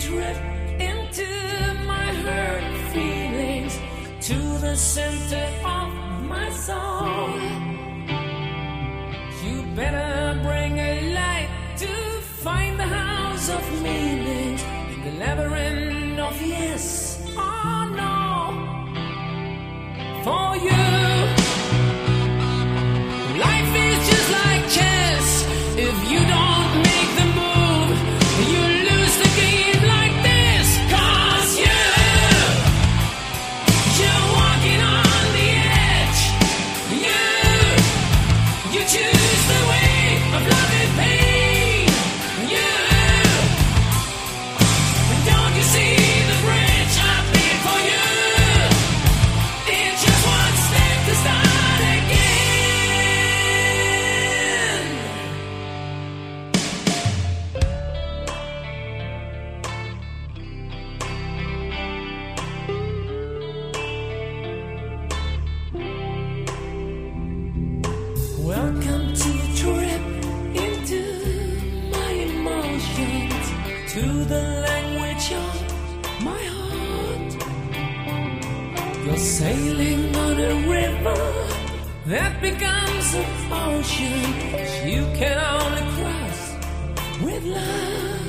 trip into my hurt feelings, to the center of my soul. You better bring a light to find the house of meanings in the labyrinth of yes or no. For you, life is just like chess. If you don't make the move, you lose the game like this. 'Cause you're walking on the edge. You choose the way of love and pain. Don't you see the bridge I made for you? It's just one step to start again. Welcome to a trip into my emotions, to the language of my heart. You're sailing on a river that becomes an ocean you can only cross with love.